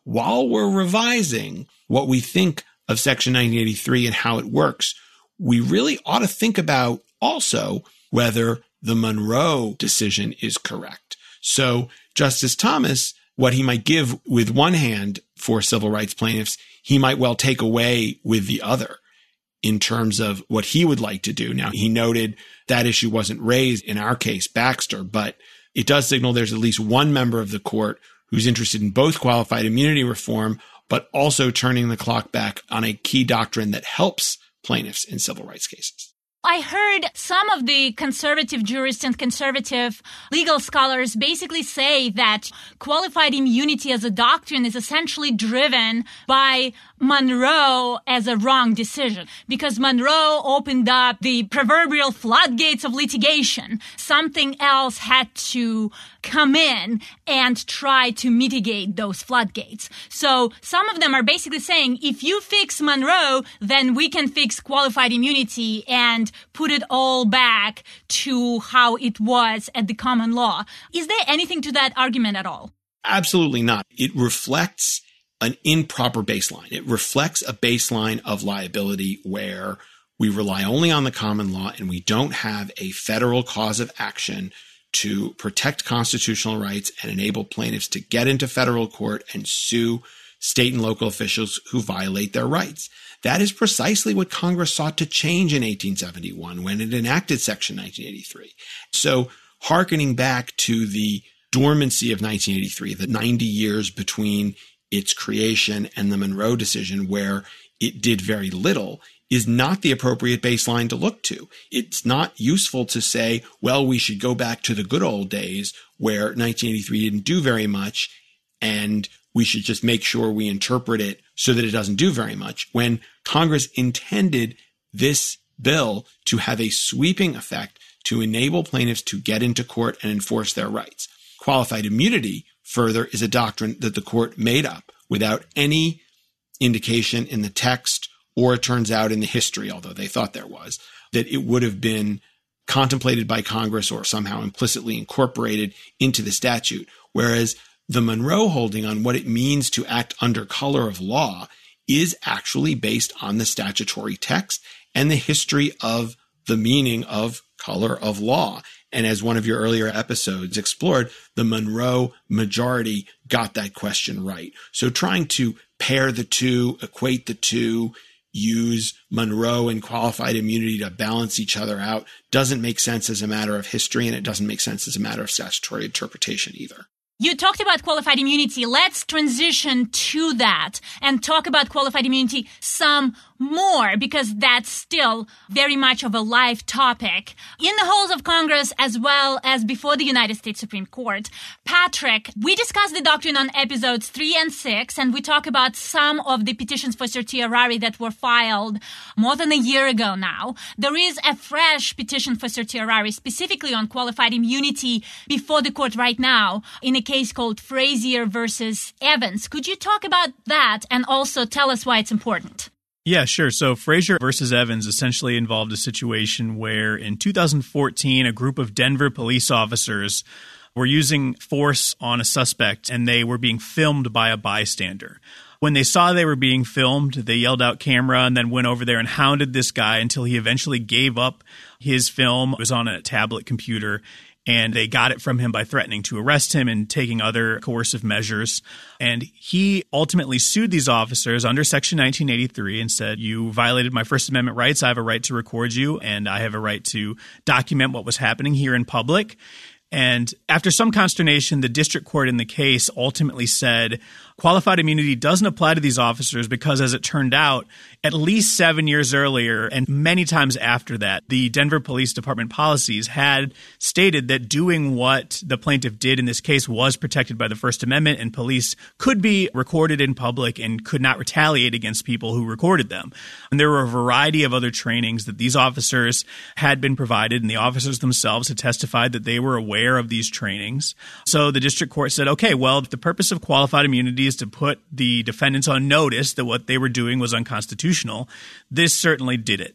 while we're revising what we think of Section 1983 and how it works, we really ought to think about also whether the Monroe decision is correct. So Justice Thomas, what he might give with one hand for civil rights plaintiffs, he might well take away with the other in terms of what he would like to do. Now, he noted that issue wasn't raised in our case, Baxter, but it does signal there's at least one member of the court who's interested in both qualified immunity reform, but also turning the clock back on a key doctrine that helps plaintiffs in civil rights cases. I heard some of the conservative jurists and conservative legal scholars basically say that qualified immunity as a doctrine is essentially driven by Monroe as a wrong decision, because Monroe opened up the proverbial floodgates of litigation. Something else had to come in and try to mitigate those floodgates. So some of them are basically saying, if you fix Monroe, then we can fix qualified immunity and put it all back to how it was at the common law. Is there anything to that argument at all? Absolutely not. It reflects an improper baseline. It reflects a baseline of liability where we rely only on the common law and we don't have a federal cause of action to protect constitutional rights and enable plaintiffs to get into federal court and sue state and local officials who violate their rights. That is precisely what Congress sought to change in 1871 when it enacted Section 1983. So hearkening back to the dormancy of 1983, the 90 years between its creation and the Monroe decision where it did very little, is not the appropriate baseline to look to. It's not useful to say, well, we should go back to the good old days where 1983 didn't do very much and we should just make sure we interpret it so that it doesn't do very much, when Congress intended this bill to have a sweeping effect to enable plaintiffs to get into court and enforce their rights. Qualified immunity, further, is a doctrine that the court made up without any indication in the text, or it turns out in the history, although they thought there was, that it would have been contemplated by Congress or somehow implicitly incorporated into the statute. Whereas the Monroe holding on what it means to act under color of law is actually based on the statutory text and the history of the meaning of color of law. And as one of your earlier episodes explored, the Monroe majority got that question right. So trying to pair the two, equate the two, use Monroe and qualified immunity to balance each other out doesn't make sense as a matter of history, and it doesn't make sense as a matter of statutory interpretation either. You talked about qualified immunity. Let's transition to that and talk about qualified immunity some more, because that's still very much of a live topic in the halls of Congress as well as before the United States Supreme Court. Patrick, we discussed the doctrine on episodes 3 and 6, and we talk about some of the petitions for certiorari that were filed more than a year ago now. There is a fresh petition for certiorari specifically on qualified immunity before the court right now in a case called Frazier versus Evans. Could you talk about that and also tell us why it's important? Yeah, sure. So Frazier versus Evans essentially involved a situation where in 2014, a group of Denver police officers were using force on a suspect and they were being filmed by a bystander. When they saw they were being filmed, they yelled out camera and then went over there and hounded this guy until he eventually gave up his film. It was on a tablet computer. And they got it from him by threatening to arrest him and taking other coercive measures. And he ultimately sued these officers under Section 1983 and said, you violated my First Amendment rights. I have a right to record you, and I have a right to document what was happening here in public. And after some consternation, the district court in the case ultimately said qualified immunity doesn't apply to these officers because, as it turned out, at least 7 years earlier and many times after that, the Denver Police Department policies had stated that doing what the plaintiff did in this case was protected by the First Amendment, and police could be recorded in public and could not retaliate against people who recorded them. And there were a variety of other trainings that these officers had been provided, and the officers themselves had testified that they were aware of these trainings. So the district court said, okay, well, if the purpose of qualified immunity is to put the defendants on notice that what they were doing was unconstitutional, this certainly did it.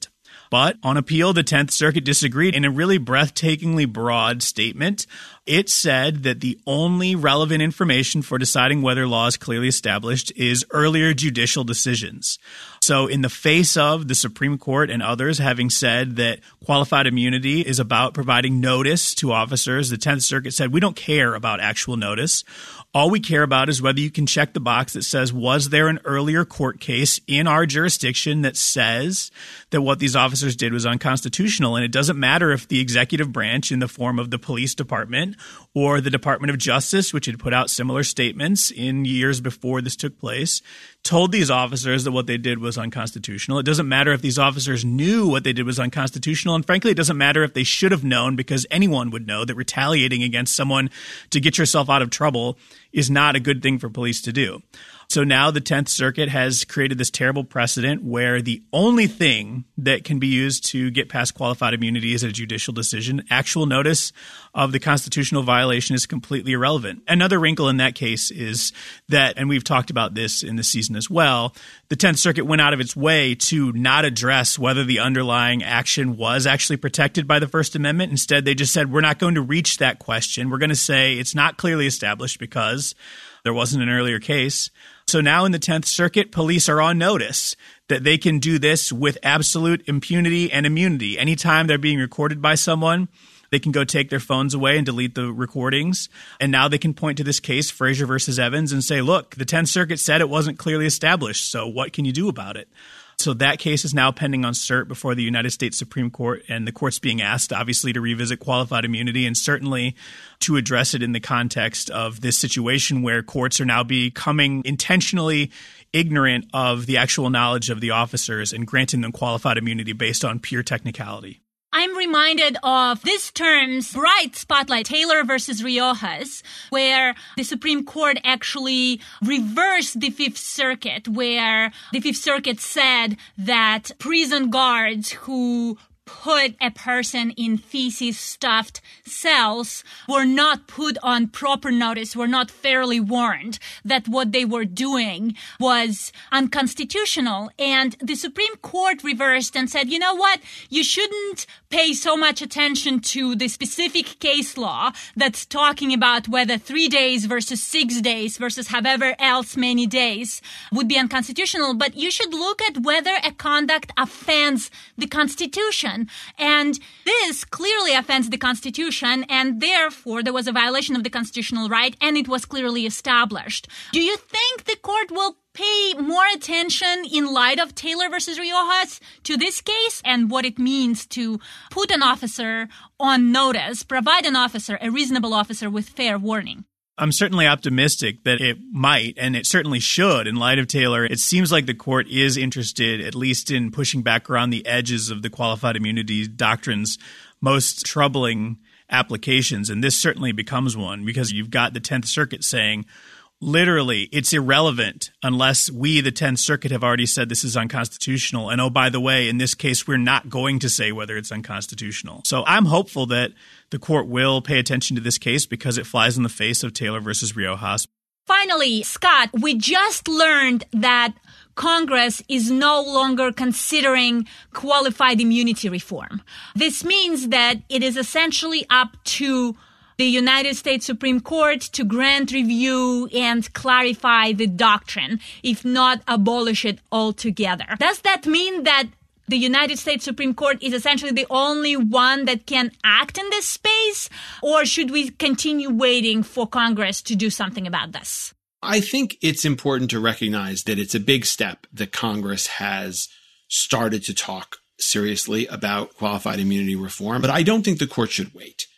But on appeal, the 10th Circuit disagreed in a really breathtakingly broad statement. It said that the only relevant information for deciding whether law is clearly established is earlier judicial decisions. So in the face of the Supreme Court and others having said that qualified immunity is about providing notice to officers, the 10th Circuit said, we don't care about actual notice. All we care about is whether you can check the box that says, was there an earlier court case in our jurisdiction that says that what these officers did was unconstitutional? And it doesn't matter if the executive branch in the form of the police department or the Department of Justice, which had put out similar statements in years before this took place, told these officers that what they did was unconstitutional. It doesn't matter if these officers knew what they did was unconstitutional. And frankly, it doesn't matter if they should have known, because anyone would know that retaliating against someone to get yourself out of trouble is not a good thing for police to do. So now the 10th Circuit has created this terrible precedent where the only thing that can be used to get past qualified immunity is a judicial decision. Actual notice of the constitutional violation is completely irrelevant. Another wrinkle in that case is that, and we've talked about this in the season as well, the 10th Circuit went out of its way to not address whether the underlying action was actually protected by the First Amendment. Instead, they just said, we're not going to reach that question. We're going to say it's not clearly established because there wasn't an earlier case. So now in the 10th Circuit, police are on notice that they can do this with absolute impunity and immunity. Anytime they're being recorded by someone, they can go take their phones away and delete the recordings. And now they can point to this case, Frazier versus Evans, and say, look, the 10th Circuit said it wasn't clearly established, so what can you do about it? So that case is now pending on cert before the United States Supreme Court, and the court's being asked, obviously, to revisit qualified immunity and certainly to address it in the context of this situation where courts are now becoming intentionally ignorant of the actual knowledge of the officers and granting them qualified immunity based on pure technicality. I'm reminded of this term's bright spotlight, Taylor versus Riojas, where the Supreme Court actually reversed the Fifth Circuit, where the Fifth Circuit said that prison guards who put a person in feces-stuffed cells were not put on proper notice, were not fairly warned that what they were doing was unconstitutional. And the Supreme Court reversed and said, you know what, you shouldn't pay so much attention to the specific case law that's talking about whether 3 days versus 6 days versus however else many days would be unconstitutional, but you should look at whether a conduct offends the Constitution. And this clearly offends the Constitution, and therefore there was a violation of the constitutional right, and it was clearly established. Do you think the court will pay more attention in light of Taylor versus Riojas to this case and what it means to put an officer on notice, provide an officer, a reasonable officer, with fair warning? I'm certainly optimistic that it might, and it certainly should, in light of Taylor. It seems like the court is interested, at least in pushing back around the edges of the qualified immunity doctrine's most troubling applications, and this certainly becomes one, because you've got the 10th Circuit saying, literally, it's irrelevant unless we, the 10th Circuit, have already said this is unconstitutional. And oh, by the way, in this case, we're not going to say whether it's unconstitutional. So I'm hopeful that the court will pay attention to this case because it flies in the face of Taylor versus Riojas. Finally, Scott, we just learned that Congress is no longer considering qualified immunity reform. This means that it is essentially up to the United States Supreme Court to grant review and clarify the doctrine, if not abolish it altogether. Does that mean that the United States Supreme Court is essentially the only one that can act in this space? Or should we continue waiting for Congress to do something about this? I think it's important to recognize that it's a big step that Congress has started to talk seriously about qualified immunity reform, but I don't think the court should wait.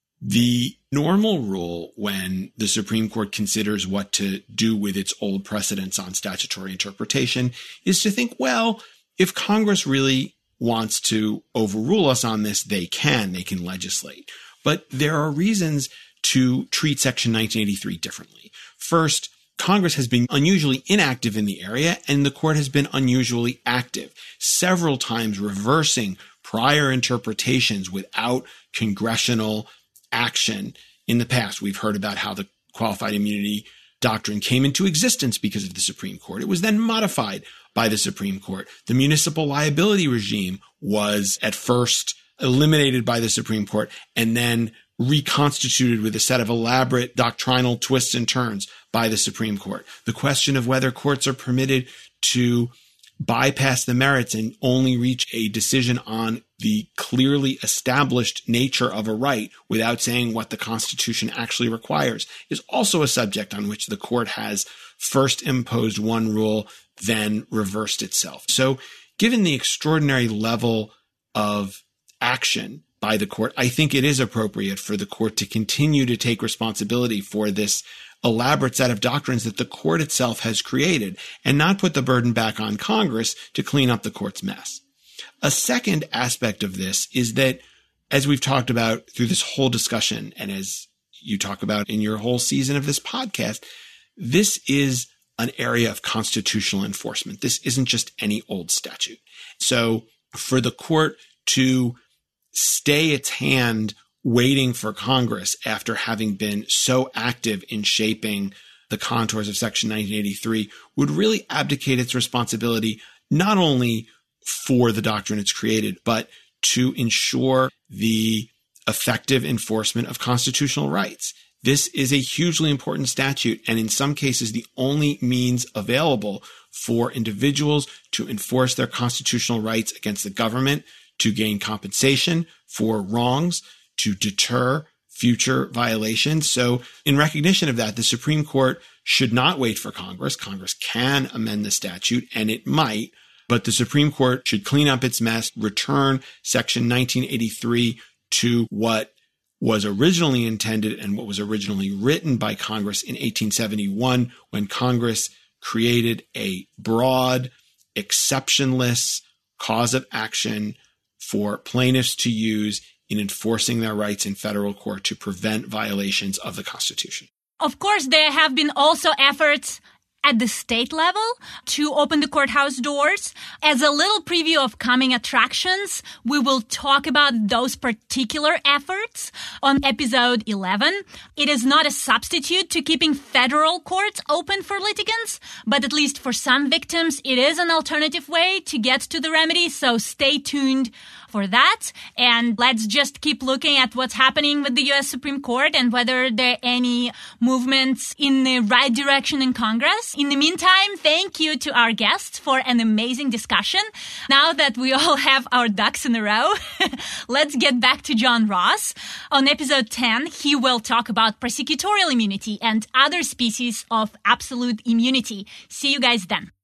The normal rule when the Supreme Court considers what to do with its old precedents on statutory interpretation is to think, well, if Congress really wants to overrule us on this, they can legislate. But there are reasons to treat Section 1983 differently. First, Congress has been unusually inactive in the area, and the court has been unusually active, several times reversing prior interpretations without congressional action in the past. We've heard about how the qualified immunity doctrine came into existence because of the Supreme Court. It was then modified by the Supreme Court. The municipal liability regime was at first eliminated by the Supreme Court and then reconstituted with a set of elaborate doctrinal twists and turns by the Supreme Court. The question of whether courts are permitted to bypass the merits and only reach a decision on the clearly established nature of a right without saying what the Constitution actually requires is also a subject on which the court has first imposed one rule, then reversed itself. So given the extraordinary level of action by the court, I think it is appropriate for the court to continue to take responsibility for this elaborate set of doctrines that the court itself has created and not put the burden back on Congress to clean up the court's mess. A second aspect of this is that, as we've talked about through this whole discussion, and as you talk about in your whole season of this podcast, this is an area of constitutional enforcement. This isn't just any old statute. So for the court to stay its hand waiting for Congress after having been so active in shaping the contours of Section 1983 would really abdicate its responsibility not only for the doctrine it's created, but to ensure the effective enforcement of constitutional rights. This is a hugely important statute, and in some cases, the only means available for individuals to enforce their constitutional rights against the government, to gain compensation for wrongs, to deter future violations. So in recognition of that, the Supreme Court should not wait for Congress. Congress can amend the statute, and it might, but the Supreme Court should clean up its mess, return Section 1983 to what was originally intended and what was originally written by Congress in 1871, when Congress created a broad, exceptionless cause of action for plaintiffs to use in enforcing their rights in federal court to prevent violations of the Constitution. Of course, there have been also efforts at the state level to open the courthouse doors. As a little preview of coming attractions, we will talk about those particular efforts on episode 11. It is not a substitute to keeping federal courts open for litigants, but at least for some victims, it is an alternative way to get to the remedy, so stay tuned for that. And let's just keep looking at what's happening with the U.S. Supreme Court and whether there are any movements in the right direction in Congress. In the meantime, thank you to our guests for an amazing discussion. Now that we all have our ducks in a row, let's get back to John Ross. On episode 10, he will talk about prosecutorial immunity and other species of absolute immunity. See you guys then.